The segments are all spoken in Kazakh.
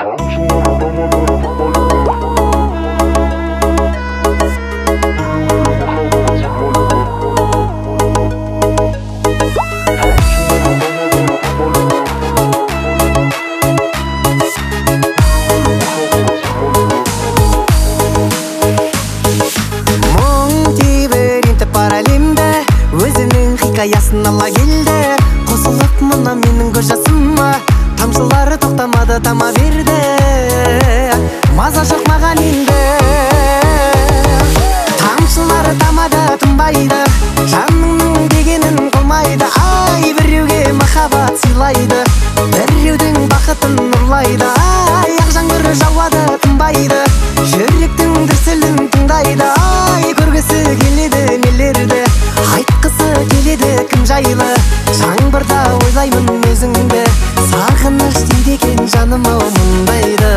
Хикаясын ала келді, қосылып мұна менің көз жасыма. Тамшылары тоқтамады, тама берді, маза жоқ маған енді. Тамшылары тамады, тынбайды, жаныңның дегенін қылмайды. Ай, біреуге махаббат сыйлайды, біреудің бақытын ұрлайды. Ай, ақ жаңбыр жауады, тынбайды, жүректің дүрсілін тыңдайды. Ай, көргісі келеді нелерді, айтқысы келеді кім жайлы. Жаңбырда ойлаймын өзіңді, сағыныш дейді екен жаным ау мұндайды.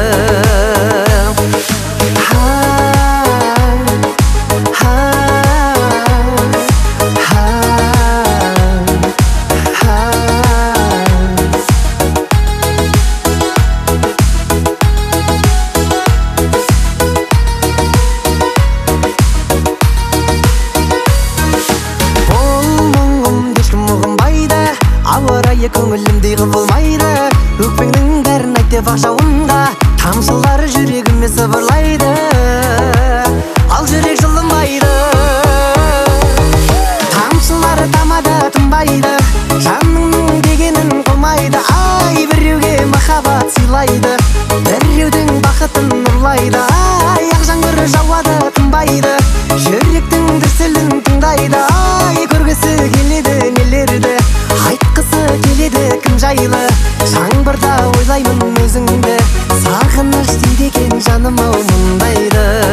Көңілімдей құбылмайды, өкпеңнің бәрін айт деп ақ жауынға. Тамшылары жүрегіме сыбырлайды, ал жүрек жылынбайды. Тамшылары тамады, тынбайды, жаныңның дегенін қылмайды. Ай, біреуге махаббат сыйлайды, біреудің бақытын ұрлайды. Ай, ақ жаңбыр жауады, тынбайды, жүректің дүрсілін тыңдайды. Ай, көргісі келеді нелерді, айтқысы келеді кім жайлы. Жаңбырда ойлаймын өзіңді, сағыныш дейді екен жаным ау мұндайды.